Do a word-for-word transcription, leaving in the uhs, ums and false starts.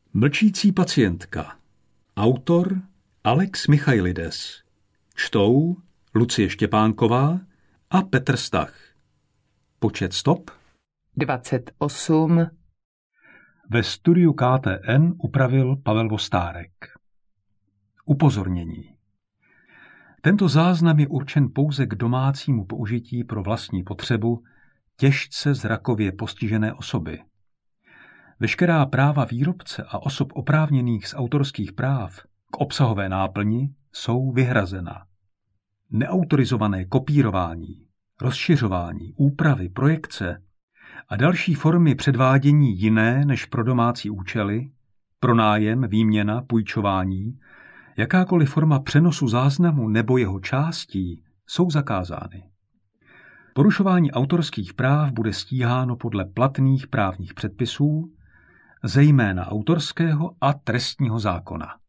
Mlčící pacientka. Autor Alex Michailides. Čtou Lucie Štěpánková a Petr Stach. Počet stop dvacet osm. Ve studiu K T N upravil Pavel Vostárek. Upozornění. Tento záznam je určen pouze k domácímu použití pro vlastní potřebu těžce zrakově postižené osoby. Veškerá práva výrobce a osob oprávněných z autorských práv k obsahové náplni jsou vyhrazena. Neautorizované kopírování, rozšiřování, úpravy, projekce a další formy předvádění jiné než pro domácí účely, pronájem, výměna, půjčování, jakákoliv forma přenosu záznamu nebo jeho částí jsou zakázány. Porušování autorských práv bude stíháno podle platných právních předpisů, zejména autorského a trestního zákona.